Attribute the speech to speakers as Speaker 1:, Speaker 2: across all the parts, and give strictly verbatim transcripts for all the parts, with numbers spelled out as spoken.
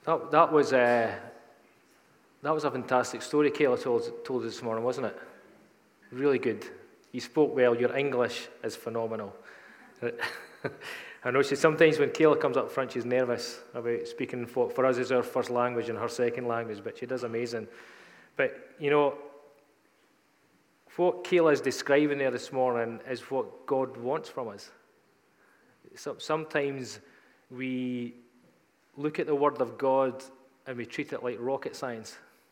Speaker 1: That, that was a that was a fantastic story Kayla told, told us this morning, wasn't it? Really good. You spoke well. Your English is phenomenal. I know she sometimes when Kayla comes up front, she's nervous about speaking for, for us as our first language and her second language, but she does amazing. But, you know, what Kayla is describing there this morning is what God wants from us. So, sometimes we look at the Word of God and we treat it like rocket science.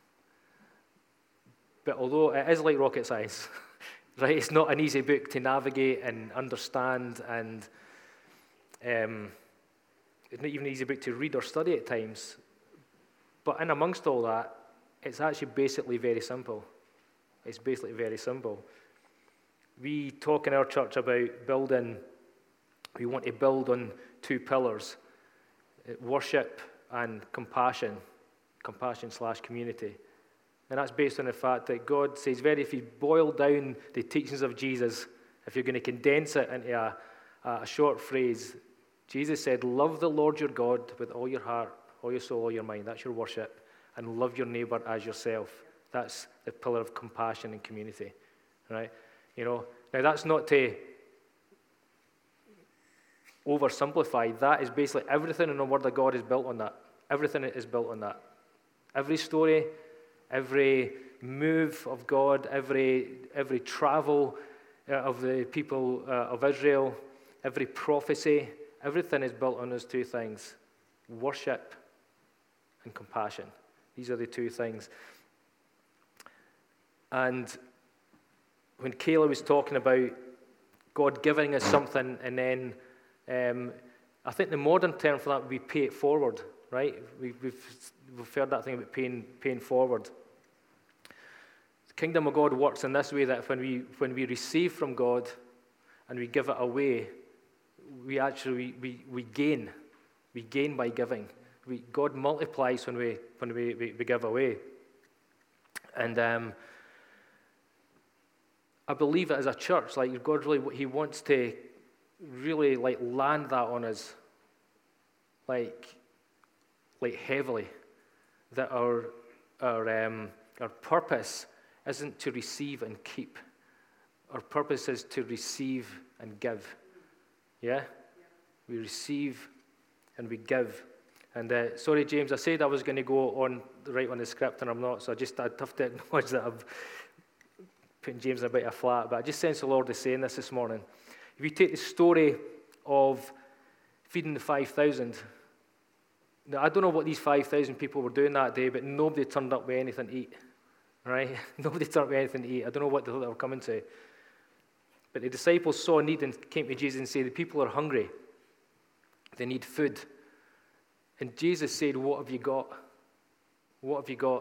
Speaker 1: But although it is like rocket science, right, it's not an easy book to navigate and understand, and um, it's not even an easy book to read or study at times. But in amongst all that, it's actually basically very simple. It's basically very simple. We talk in our church about building, we want to build on two pillars, worship and compassion, compassion slash community. And that's based on the fact that God says, very, if you boil down the teachings of Jesus, if you're going to condense it into a, a short phrase, Jesus said, love the Lord your God with all your heart, all your soul, all your mind. That's your worship. And love your neighbor as yourself. That's the pillar of compassion and community, right? You know, now that's not to oversimplify. That is basically everything in the Word of God is built on that. Everything is built on that. Every story, every move of God, every every travel uh, of the people uh, of Israel, every prophecy, everything is built on those two things: worship and compassion. These are the two things. And when Kayla was talking about God giving us something, and then um, I think the modern term for that would be pay it forward, right? We, we've, we've heard that thing about paying, paying forward. The kingdom of God works in this way, that when we when we receive from God and we give it away, we actually we, we gain. We gain by giving. We, God multiplies when we when we, we, we give away. And um, I believe it as a church, like God really, He wants to really like land that on us, like like heavily, that our our um, our purpose isn't to receive and keep. Our purpose is to receive and give. Yeah, we receive and we give. And uh, sorry, James, I said I was going to go on right on the script, and I'm not. So I just I'd have to acknowledge that I've putting James in a bit of a flat, but I just sense the Lord is saying this this morning. If you take the story of feeding the five thousand, now I don't know what these five thousand people were doing that day, but nobody turned up with anything to eat, right? Nobody turned up with anything to eat. I don't know what they thought they were coming to. But the disciples saw a need and came to Jesus and said, the people are hungry. They need food. And Jesus said, what have you got? What have you got?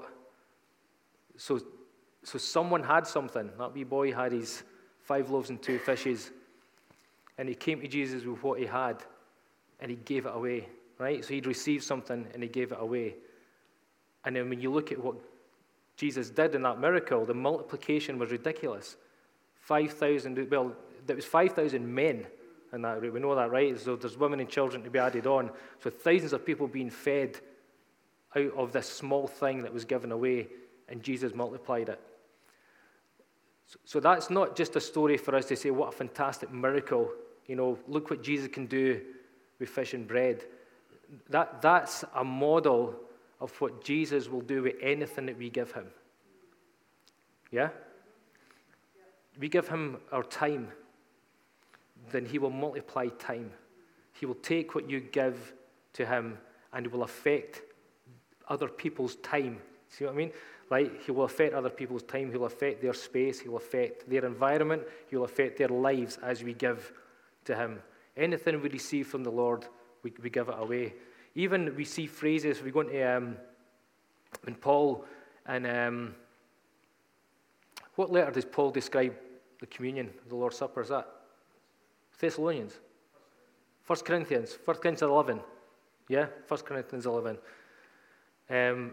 Speaker 1: So So someone had something. That wee boy had his five loaves and two fishes. And he came to Jesus with what he had. And he gave it away. Right? So he'd received something and he gave it away. And then when you look at what Jesus did in that miracle, the multiplication was ridiculous. five thousand, well, there was five thousand men in that route. We know that, right? So there's women and children to be added on. So thousands of people being fed out of this small thing that was given away. And Jesus multiplied it. So that's not just a story for us to say, what a fantastic miracle. You know, look what Jesus can do with fish and bread. That, that's a model of what Jesus will do with anything that we give him. Yeah? We give him our time, then he will multiply time. He will take what you give to him and it will affect other people's time. See what I mean? Right? He will affect other people's time. He will affect their space. He will affect their environment. He will affect their lives as we give to him. Anything we receive from the Lord, we, we give it away. Even we see phrases, we go into, um, when Paul, and um, what letter does Paul describe the communion, the Lord's Supper? Is that Thessalonians? First Corinthians, First Corinthians eleven. Yeah, First Corinthians eleven. Um,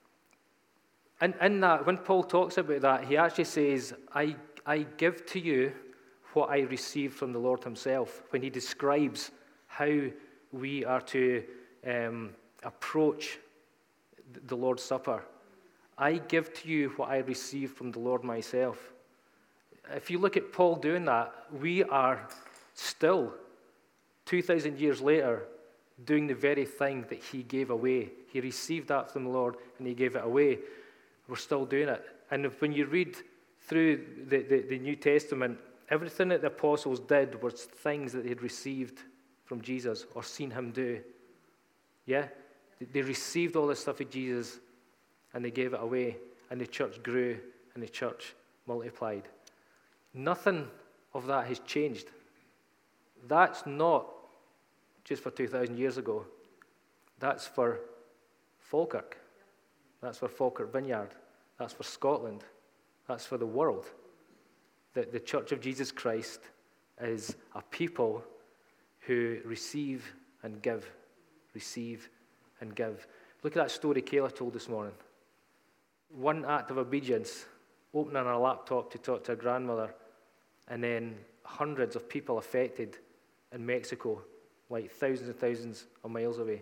Speaker 1: and in that, when Paul talks about that, he actually says, I, I give to you what I received from the Lord himself, when he describes how we are to um, approach the Lord's Supper. I give to you what I received from the Lord myself. If you look at Paul doing that, we are still, two thousand years later, doing the very thing that he gave away. He received that from the Lord and he gave it away. We're still doing it. And if, when you read through the, the, the New Testament, everything that the apostles did was things that they'd received from Jesus or seen him do. Yeah? They received all this stuff of Jesus and they gave it away. And the church grew and the church multiplied. Nothing of that has changed. That's not just for two thousand years ago. That's for Falkirk. That's for Falkirk Vineyard. That's for Scotland. That's for the world. The, the Church of Jesus Christ is a people who receive and give, receive and give. Look at that story Kayla told this morning. One act of obedience, opening her laptop to talk to her grandmother, and then hundreds of people affected in Mexico, like thousands and thousands of miles away.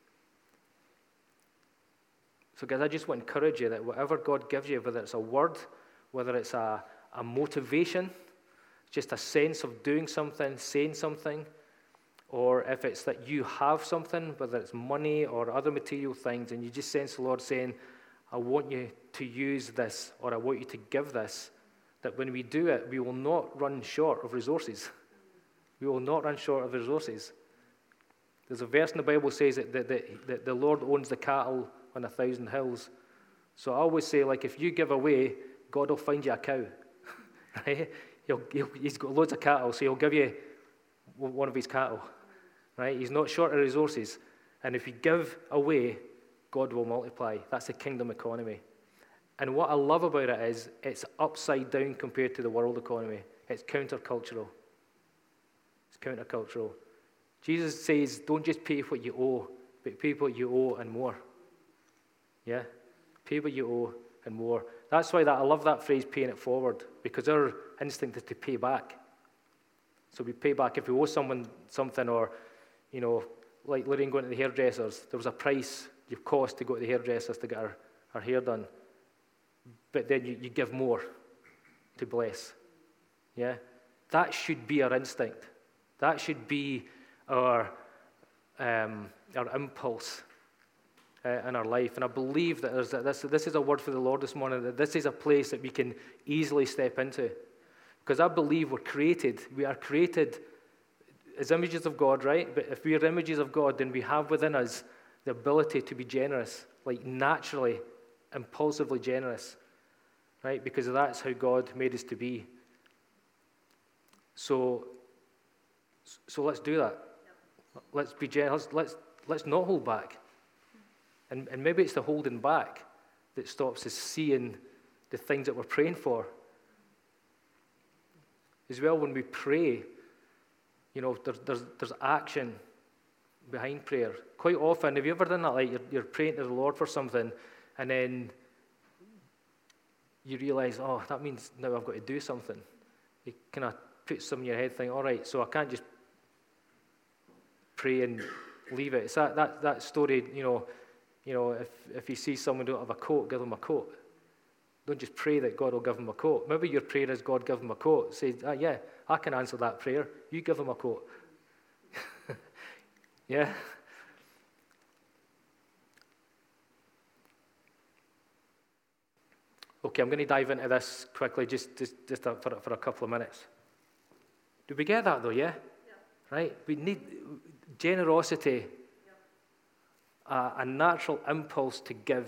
Speaker 1: So guys, I just want to encourage you that whatever God gives you, whether it's a word, whether it's a, a motivation, just a sense of doing something, saying something, or if it's that you have something, whether it's money or other material things, and you just sense the Lord saying, I want you to use this, or I want you to give this, that when we do it, we will not run short of resources. We will not run short of resources. There's a verse in the Bible that says that, that, that, that the Lord owns the cattle on a thousand hills. So I always say, like, if you give away, God will find you a cow. Right? He'll, he'll, he's got loads of cattle, so he'll give you one of his cattle. Right? He's not short of resources. And if you give away, God will multiply. That's the kingdom economy. And what I love about it is it's upside down compared to the world economy. It's countercultural. It's countercultural. Jesus says, don't just pay what you owe, but pay what you owe and more. Yeah? Pay what you owe and more. That's why that I love that phrase, paying it forward, because our instinct is to pay back. So we pay back if we owe someone something, or, you know, like Lorraine going to the hairdressers, there was a price you cost to go to the hairdressers to get her, her hair done. But then you, you give more to bless. Yeah? That should be our instinct. That should be our um, our impulse uh, in our life. And I believe that there's a, this, this is a word for the Lord this morning, that this is a place that we can easily step into. Because I believe we're created. We are created as images of God, right? But if we are images of God, then we have within us the ability to be generous, like naturally, impulsively generous. Right? Because that's how God made us to be. So, so let's do that. Yep. Let's be generous. Let's let's not hold back. And and maybe it's the holding back that stops us seeing the things that we're praying for. As well, when we pray, you know, there's there's there's action behind prayer. Quite often, have you ever done that? Like you're you're praying to the Lord for something, and then you realize, oh, that means now I've got to do something. You kind of put some in your head, think, all right, so I can't just pray and leave it. It's that, that, that story, you know, you know, if, if you see someone who don't have a coat, give them a coat. Don't just pray that God will give them a coat. Maybe your prayer is, God, give them a coat. Say, ah, yeah, I can answer that prayer. You give them a coat. Yeah? Okay, I'm going to dive into this quickly, just just, just for, for a couple of minutes. Do we get that, though, yeah? Yeah. Right? We need generosity, yeah. a, a natural impulse to give.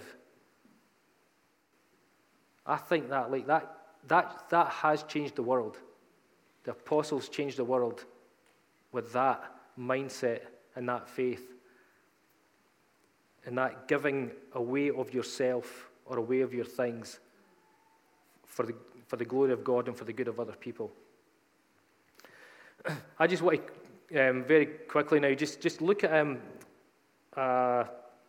Speaker 1: I think that, like, that, that, that has changed the world. The apostles changed the world with that mindset and that faith and that giving away of yourself or away of your things for the, for the glory of God and for the good of other people. I just want to, um, very quickly now, just, just look at um, uh,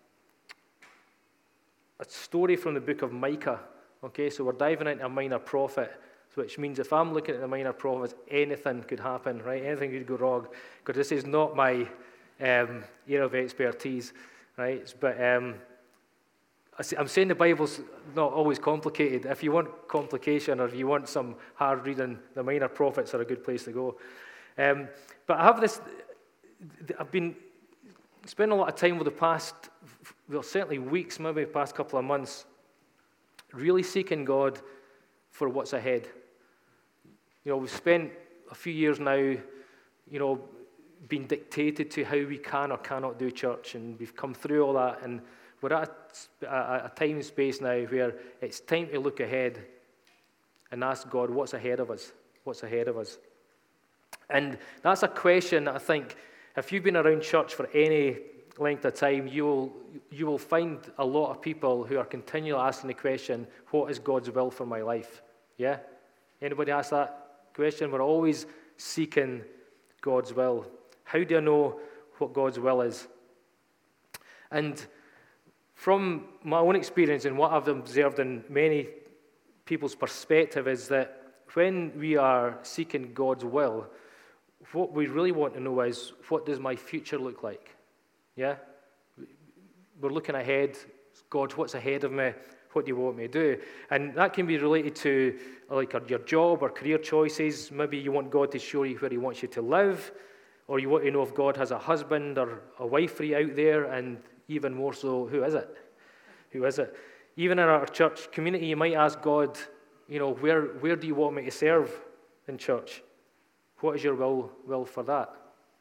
Speaker 1: a story from the book of Micah. Okay, so we're diving into a minor prophet, which means if I'm looking at the minor prophets, anything could happen, right? Anything could go wrong, because this is not my um, area of expertise, right? But um, I'm saying the Bible's not always complicated. If you want complication or if you want some hard reading, the Minor Prophets are a good place to go. Um, but I have this, I've been spending a lot of time over the past, well, certainly weeks, maybe the past couple of months, really seeking God for what's ahead. You know, we've spent a few years now, you know, being dictated to how we can or cannot do church, and we've come through all that, and we're at a, a, a time and space now where it's time to look ahead and ask God, what's ahead of us? What's ahead of us? And that's a question that I think, if you've been around church for any length of time, you will, you will find a lot of people who are continually asking the question, what is God's will for my life? Yeah? Anybody ask that question? We're always seeking God's will. How do I know what God's will is? And from my own experience and what I've observed in many people's perspective is that when we are seeking God's will, what we really want to know is, what does my future look like? Yeah? We're looking ahead. God, what's ahead of me? What do you want me to do? And that can be related to like your job or career choices. Maybe you want God to show you where he wants you to live, or you want to know if God has a husband or a wife for you out there, and even more so, who is it? Who is it? Even in our church community, you might ask God, you know, where, where do you want me to serve in church? What is your will, will for that?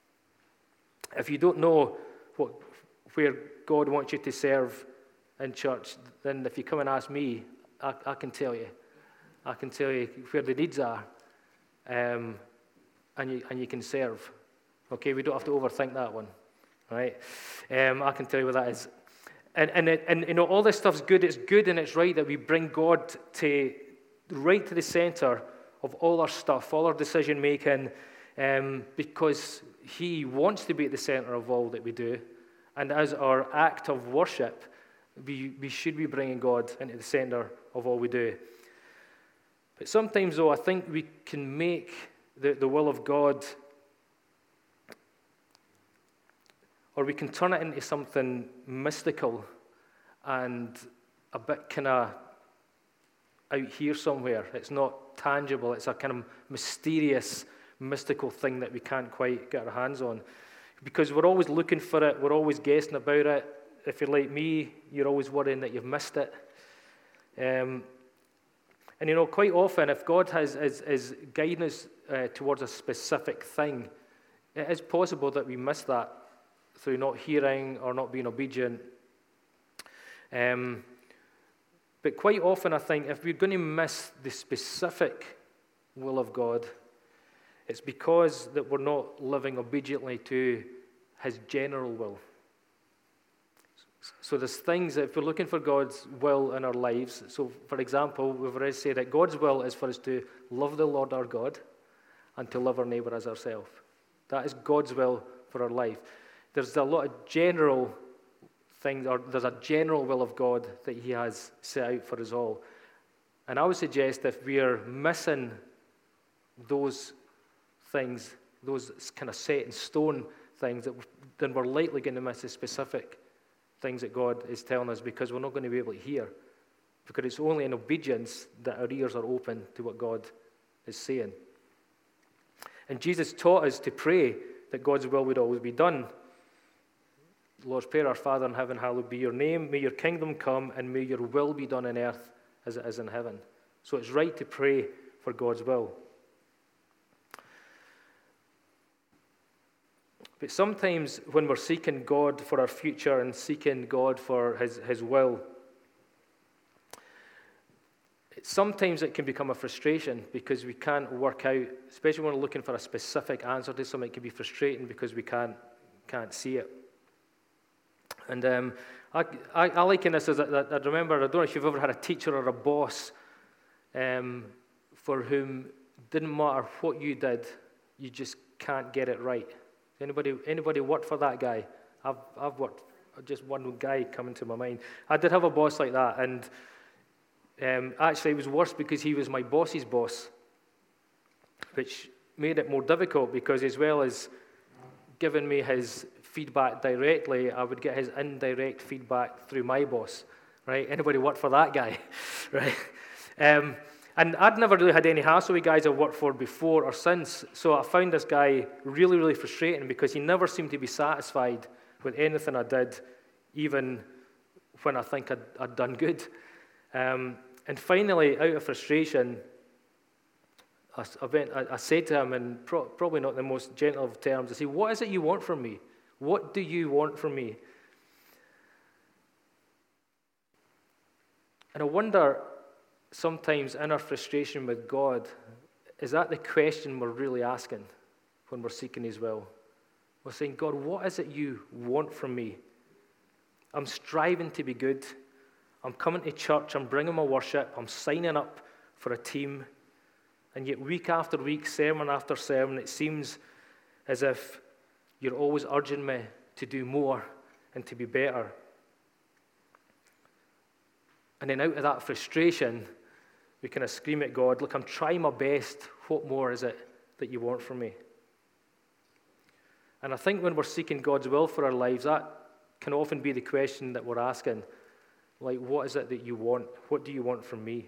Speaker 1: If you don't know what, where God wants you to serve in church, then if you come and ask me, I, I can tell you. I can tell you where the needs are, um, and you and you can serve. Okay, we don't have to overthink that one, right? Um, I can tell you what that is. And, and, it, and you know, all this stuff's good. It's good and it's right that we bring God to right to the center of all our stuff, all our decision making, um, because he wants to be at the center of all that we do. And as our act of worship, we, we should be bringing God into the center of all we do. But sometimes, though, I think we can make the, the will of God, or we can turn it into something mystical and a bit kind of out here somewhere. It's not tangible. It's a kind of mysterious, mystical thing that we can't quite get our hands on. Because we're always looking for it. We're always guessing about it. If you're like me, you're always worrying that you've missed it. Um, and, you know, quite often, if God has, is, is guiding us uh, towards a specific thing, it is possible that we miss that through not hearing or not being obedient. Um, but quite often, I think, if we're going to miss the specific will of God, it's because that we're not living obediently to his general will. So there's things that if we're looking for God's will in our lives, so for example, we've already said that God's will is for us to love the Lord our God and to love our neighbor as ourselves. That is God's will for our life. There's a lot of general things, or there's a general will of God that he has set out for us all. And I would suggest if we are missing those things, those kind of set in stone things, that then we're likely going to miss the specific things that God is telling us, because we're not going to be able to hear. Because it's only in obedience that our ears are open to what God is saying. And Jesus taught us to pray that God's will would always be done. The Lord's Prayer, our Father in heaven, hallowed be your name. May your kingdom come, and may your will be done on earth as it is in heaven. So it's right to pray for God's will. But sometimes when we're seeking God for our future and seeking God for his, his will, sometimes it can become a frustration because we can't work out, especially when we're looking for a specific answer to something. It can be frustrating because we can't can't see it. And um, I, I, I liken this as, I, I remember, I don't know if you've ever had a teacher or a boss um, for whom didn't matter what you did, you just can't get it right. Anybody anybody worked for that guy? I've I've worked, just one guy coming to my mind. I did have a boss like that, and um, actually it was worse because he was my boss's boss, which made it more difficult because as well as giving me his feedback directly, I would get his indirect feedback through my boss, right? Anybody work for that guy, right? Um, and I'd never really had any hassle with guys I've worked for before or since, so I found this guy really, really frustrating because he never seemed to be satisfied with anything I did, even when I think I'd, I'd done good. Um, and finally, out of frustration, I, I, went, I, I said to him, in pro- probably not the most gentle of terms, I said, what is it you want from me? What do you want from me? And I wonder, sometimes in our frustration with God, is that the question we're really asking when we're seeking His will? We're saying, God, what is it you want from me? I'm striving to be good. I'm coming to church. I'm bringing my worship. I'm signing up for a team. And yet week after week, sermon after sermon, it seems as if you're always urging me to do more and to be better. And then out of that frustration, we kind of scream at God, look, I'm trying my best. What more is it that you want from me? And I think when we're seeking God's will for our lives, that can often be the question that we're asking. Like, what is it that you want? What do you want from me?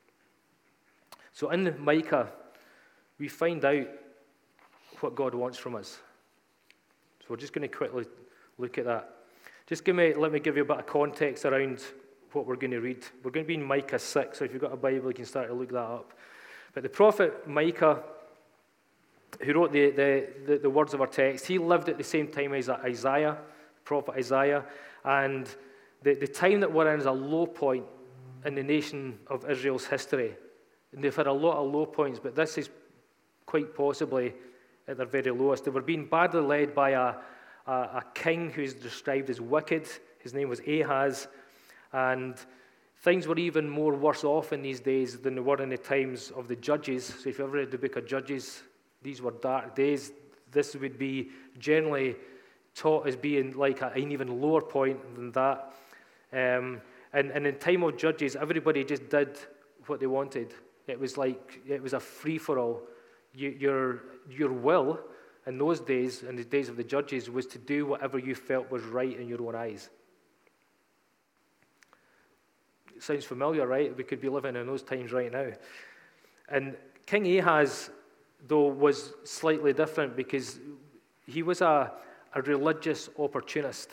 Speaker 1: So in Micah, we find out what God wants from us. So we're just going to quickly look at that. Just give me, let me give you a bit of context around what we're going to read. We're going to be in Micah six, so if you've got a Bible, you can start to look that up. But the prophet Micah, who wrote the, the, the, the words of our text, he lived at the same time as Isaiah, prophet Isaiah, and the, the time that we're in is a low point in the nation of Israel's history. And they've had a lot of low points, but this is quite possibly at their very lowest. They were being badly led by a, a, a king who's described as wicked. His name was Ahaz. And things were even more worse off in these days than they were in the times of the Judges. So if you ever read the book of Judges, these were dark days. This would be generally taught as being like a, an even lower point than that. Um, and, and in time of Judges, everybody just did what they wanted. It was like, it was a free-for-all. You, your, your will in those days, in the days of the Judges, was to do whatever you felt was right in your own eyes. It sounds familiar, right? We could be living in those times right now. And King Ahaz, though, was slightly different because he was a, a religious opportunist.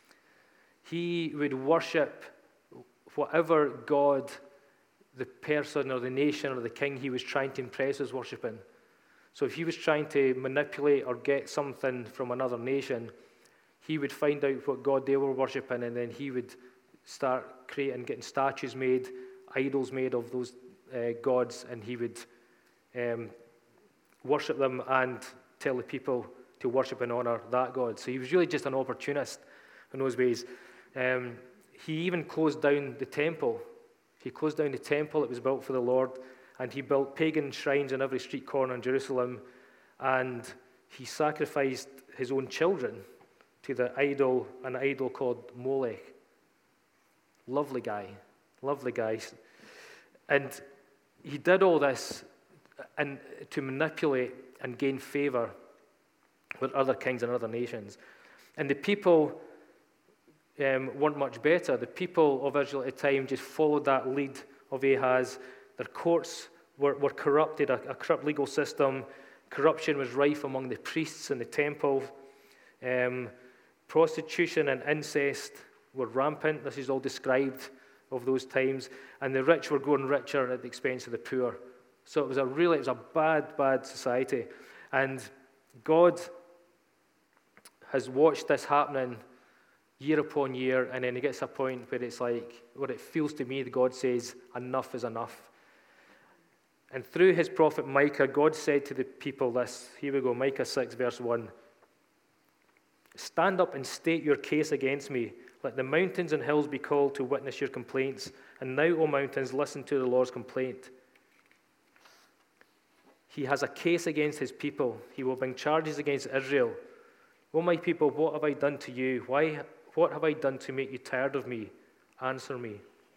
Speaker 1: He would worship whatever God the person or the nation or the king he was trying to impress was worshiping. So if he was trying to manipulate or get something from another nation, he would find out what God they were worshiping, and then he would start creating, getting statues made, idols made of those uh, gods, and he would um, worship them and tell the people to worship and honor that God. So he was really just an opportunist in those ways. Um, he even closed down the temple. He closed down the temple that was built for the Lord, and he built pagan shrines on every street corner in Jerusalem, and he sacrificed his own children to the idol, an idol called Molech. Lovely guy, lovely guy. And he did all this and to manipulate and gain favor with other kings and other nations. And the people um, weren't much better. The people of Israel at the time just followed that lead of Ahaz. Their courts were, were corrupted, a, a corrupt legal system. Corruption was rife among the priests in the temple. Um, prostitution and incest were rampant. This is all described of those times. And the rich were growing richer at the expense of the poor. So it was a really, it was a bad, bad society. And God has watched this happening year upon year, and then it gets to a point where it's like, what it feels to me, God says, enough is enough. And through his prophet Micah, God said to the people this, here we go, Micah six, verse one, "Stand up and state your case against me. Let the mountains and hills be called to witness your complaints. And now, O mountains, listen to the Lord's complaint. He has a case against his people. He will bring charges against Israel. O my people, what have I done to you? Why? What have I done to make you tired of me? Answer me."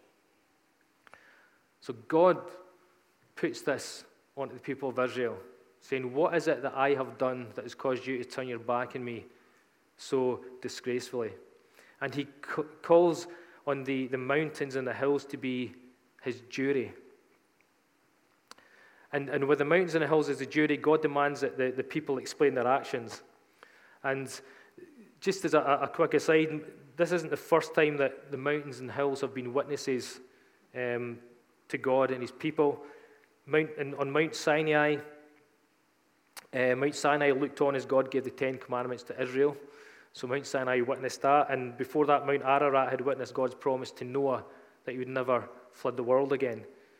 Speaker 1: So God puts this onto the people of Israel, saying, what is it that I have done that has caused you to turn your back on me so disgracefully? And he c- calls on the, the mountains and the hills to be his jury. And, and with the mountains and the hills as the jury, God demands that the, the people explain their actions. And just as a, a quick aside, this isn't the first time that the mountains and hills have been witnesses um, to God and his people. Mount, and on Mount Sinai, uh, Mount Sinai looked on as God gave the Ten Commandments to Israel. So Mount Sinai witnessed that, and before that, Mount Ararat had witnessed God's promise to Noah that he would never flood the world again.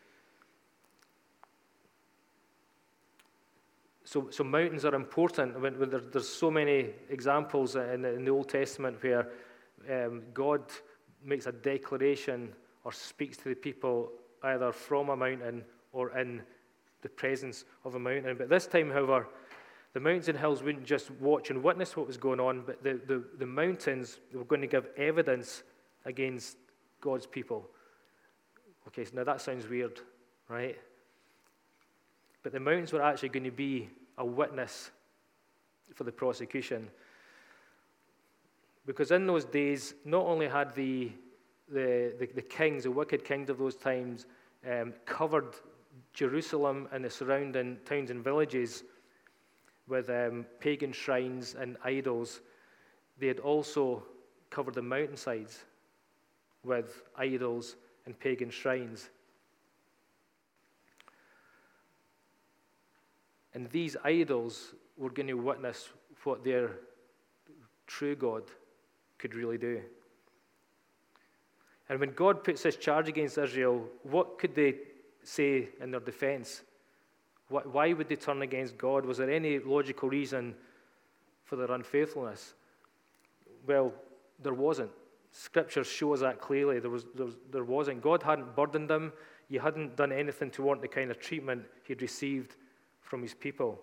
Speaker 1: So, so mountains are important. When, when there, there's so many examples in the, in the Old Testament where um, God makes a declaration or speaks to the people either from a mountain or in the presence of a mountain. But this time, however, the mountains and hills wouldn't just watch and witness what was going on, but the, the, the mountains were going to give evidence against God's people. Okay, so now that sounds weird, right? But the mountains were actually going to be a witness for the prosecution. Because in those days, not only had the, the, the, the kings, the wicked kings of those times, um, covered Jerusalem and the surrounding towns and villages with um, pagan shrines and idols, they had also covered the mountainsides with idols and pagan shrines. And these idols were going to witness what their true God could really do. And when God puts this charge against Israel, what could they say in their defense? Why would they turn against God? Was there any logical reason for their unfaithfulness? Well, there wasn't. Scripture shows that clearly. There was, there was, there wasn't. God hadn't burdened them. He hadn't done anything to warrant the kind of treatment he'd received from his people.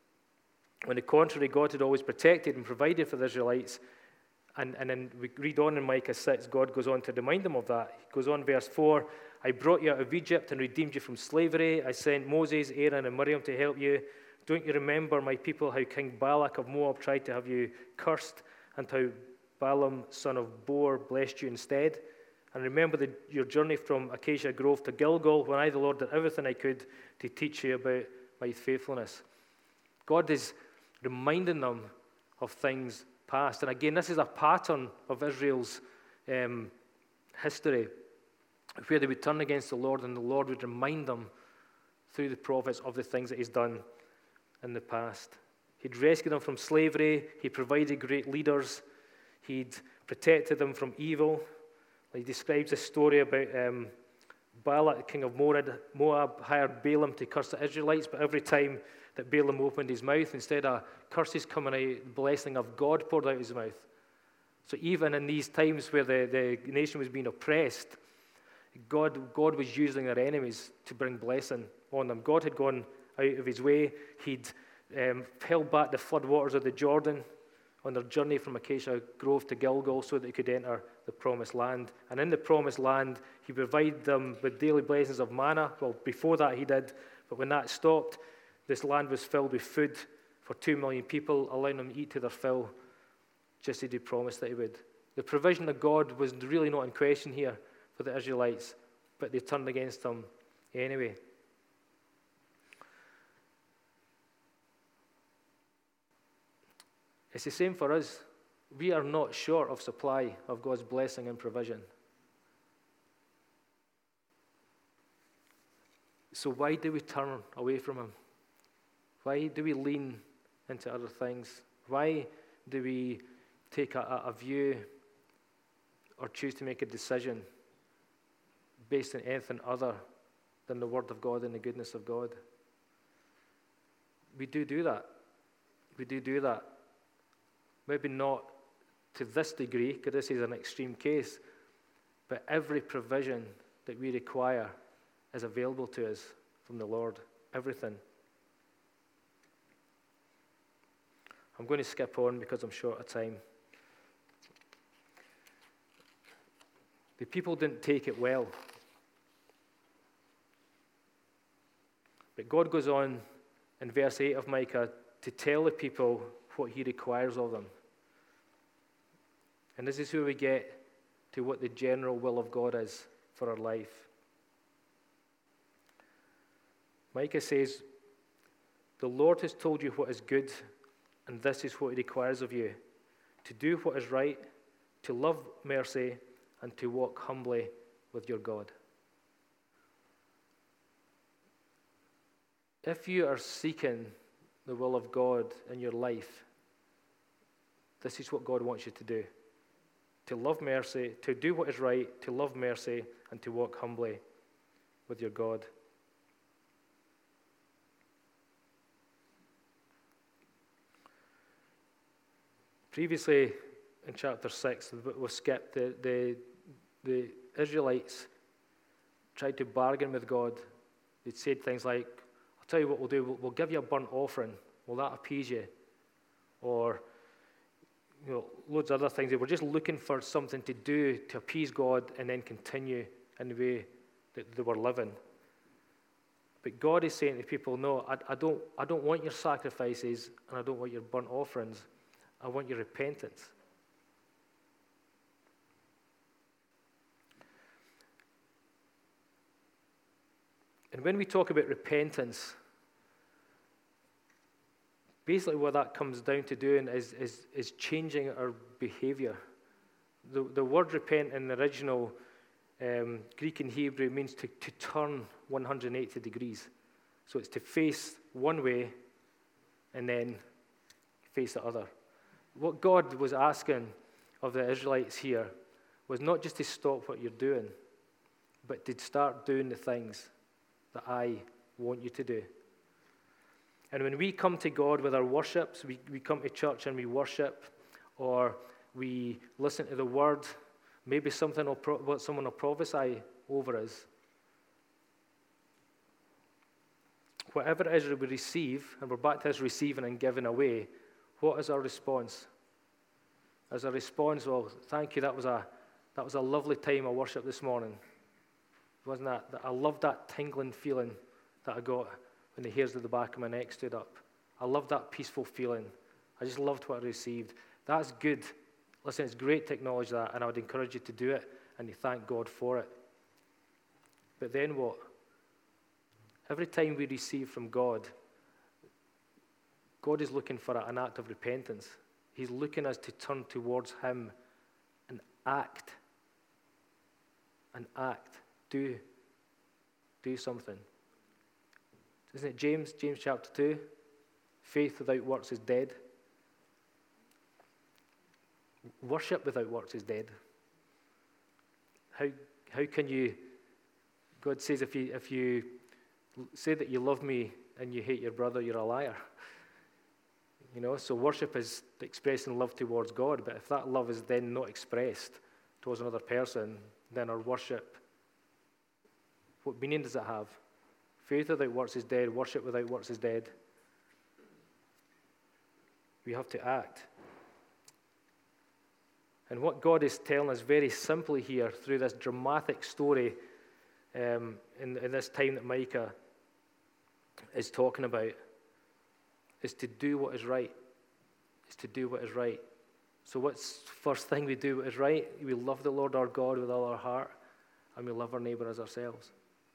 Speaker 1: On the contrary, God had always protected and provided for the Israelites. And, and then we read on in Micah six, God goes on to remind them of that. He goes on, verse four, I brought you out of Egypt and redeemed you from slavery. I sent Moses, Aaron, and Miriam to help you. Don't you remember, my people, how King Balak of Moab tried to have you cursed, and how Balaam, son of Beor, blessed you instead? And remember the, your journey from Acacia Grove to Gilgal, when I, the Lord, did everything I could to teach you about my faithfulness. God is reminding them of things past. And again, this is a pattern of Israel's um, history, where they would turn against the Lord, and the Lord would remind them through the prophets of the things that he's done in the past. He'd rescued them from slavery. He provided great leaders. He'd protected them from evil. He describes a story about um, Balak, king of Moab, hired Balaam to curse the Israelites, but every time that Balaam opened his mouth, instead of curses coming out, the blessing of God poured out his mouth. So even in these times where the, the nation was being oppressed, God, God was using their enemies to bring blessing on them. God had gone out of his way. He'd um, held back the flood waters of the Jordan on their journey from Acacia Grove to Gilgal so that they could enter the promised land. And in the promised land, he provided them with daily blessings of manna. Well, before that he did, but when that stopped, this land was filled with food for two million people, allowing them to eat to their fill, just as he promised that he would. The provision of God was really not in question here for the Israelites, but they turned against him anyway. It's the same for us. We are not short of supply of God's blessing and provision. So why do we turn away from him? Why do we lean into other things? Why do we take a, a view or choose to make a decision based on anything other than the Word of God and the goodness of God? We do do that. We do do that. Maybe not to this degree, because this is an extreme case, but every provision that we require is available to us from the Lord. Everything. I'm going to skip on because I'm short of time. The people didn't take it well. But God goes on in verse eight of Micah to tell the people what he requires of them. And this is where we get to what the general will of God is for our life. Micah says, "The Lord has told you what is good, and this is what he requires of you, to do what is right, to love mercy, and to walk humbly with your God." If you are seeking the will of God in your life, this is what God wants you to do. To love mercy, to do what is right, to love mercy, and to walk humbly with your God. Previously, in chapter six, we skipped, the, the, the Israelites tried to bargain with God. They'd said things like, "I'll tell you what we'll do, we'll, we'll give you a burnt offering. Will that appease you?" Or, you know, loads of other things. They were just looking for something to do to appease God and then continue in the way that they were living. But God is saying to people, "No, I, I don't, I don't want your sacrifices, and I don't want your burnt offerings. I want your repentance." And when we talk about repentance, basically what that comes down to doing is, is, is changing our behavior. The, the word repent in the original um, Greek and Hebrew means to, to turn one hundred eighty degrees. So it's to face one way and then face the other. What God was asking of the Israelites here was not just to stop what you're doing, but to start doing the things that I want you to do. And when we come to God with our worships, we, we come to church and we worship, or we listen to the word, maybe something will pro- what someone will prophesy over us. Whatever it is that we receive, and we're back to this receiving and giving away, what is our response? As a response, well, thank you, that was a that was a lovely time of worship this morning. Wasn't that? I loved that tingling feeling that I got when the hairs at the back of my neck stood up. I loved that peaceful feeling. I just loved what I received. That's good. Listen, it's great to acknowledge that, and I would encourage you to do it and to thank God for it. But then what? Every time we receive from God, God is looking for an act of repentance. He's looking us to turn towards Him and act. And act. Do. Do something. Isn't it James, James chapter two? Faith without works is dead. Worship without works is dead. How how can you, God says if you if you say that you love me and you hate your brother, you're a liar. You know, so worship is expressing love towards God, but if that love is then not expressed towards another person, then our worship, what meaning does it have? Faith without works is dead. Worship without works is dead. We have to act. And what God is telling us very simply here through this dramatic story um, in, in this time that Micah is talking about is to do what is right. Is to do what is right. So what's the first thing we do what is right? We love the Lord our God with all our heart, and we love our neighbor as ourselves.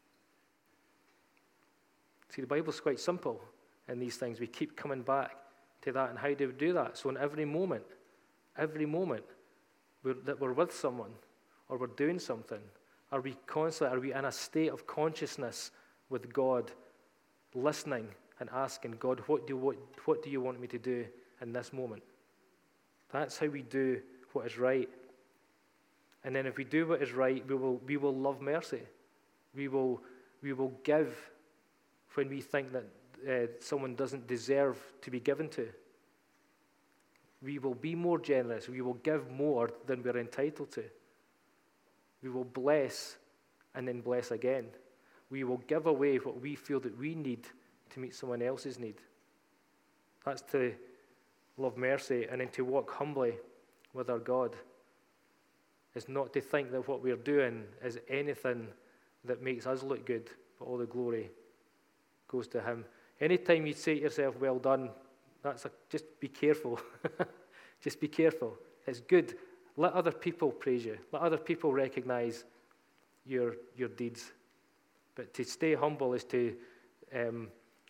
Speaker 1: See, the Bible's quite simple in these things. We keep coming back to that, and how do we do that? So in every moment, every moment we're, that we're with someone or we're doing something, are we constantly, are we in a state of consciousness with God, listening and asking God, what do, what, what do you want me to do in this moment? That's how we do what is right. And then if we do what is right, we will we will love mercy. We will we will give when we think that uh, someone doesn't deserve to be given to. We will be more generous. We will give more than we're entitled to. We will bless and then bless again. We will give away what we feel that we need to meet someone else's need. That's to love mercy, and then to walk humbly with our God. It's not to think that what we're doing is anything that makes us look good, but all the glory goes to Him. Anytime you say to yourself, well done, that's a, just be careful. Just be careful. It's good. Let other people praise you. Let other people recognize your, your deeds. But to stay humble is to, um,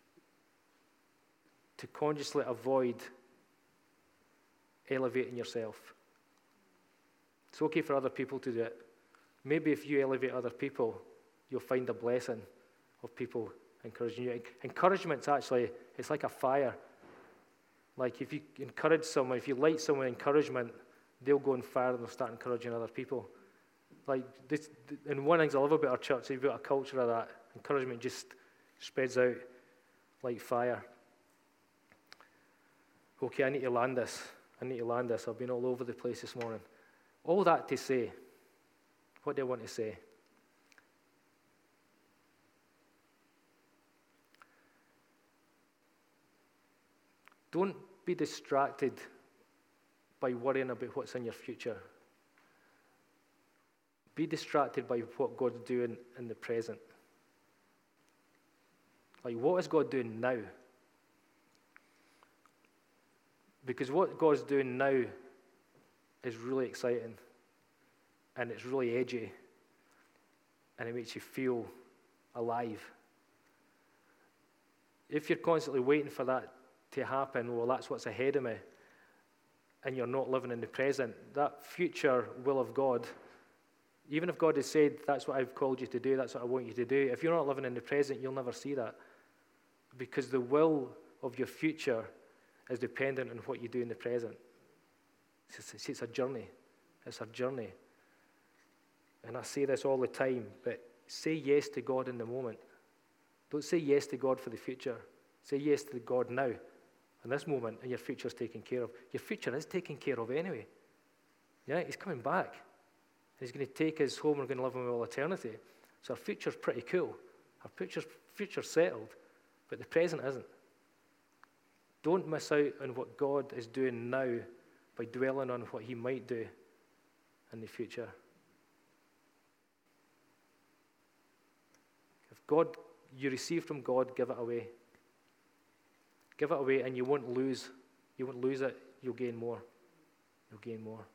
Speaker 1: to consciously avoid elevating yourself. It's okay for other people to do it. Maybe if you elevate other people, you'll find a blessing of people encouraging you. Encouragement's actually, it's like a fire. Like if you encourage someone, if you light someone encouragement, they'll go on fire and they'll start encouraging other people. Like this, and one of the things I love about our church, we've got a culture of that. Encouragement just spreads out like fire. Okay, I need to land this. I need to land this. I've been all over the place this morning. All that to say, what do I want to say? Don't be distracted by worrying about what's in your future. Be distracted by what God's doing in the present. Like, what is God doing now? Because what God's doing now is really exciting, and it's really edgy, and it makes you feel alive. If you're constantly waiting for that to happen, well, that's what's ahead of me, and you're not living in the present, that future will of God, even if God has said, that's what I've called you to do, that's what I want you to do, if you're not living in the present, you'll never see that. Because the will of your future is dependent on what you do in the present. It's, it's a journey. It's a journey. And I say this all the time, but say yes to God in the moment. Don't say yes to God for the future. Say yes to God now, in this moment, and your future's taken care of. Your future is taken care of anyway. Yeah, he's coming back. He's going to take us home and we're going to live in all eternity. So our future's pretty cool. Our future's, future's settled, but the present isn't. Don't miss out on what God is doing now by dwelling on what he might do in the future. If God, you receive from God, give it away. Give it away and you won't lose. You won't lose it, you'll gain more. You'll gain more.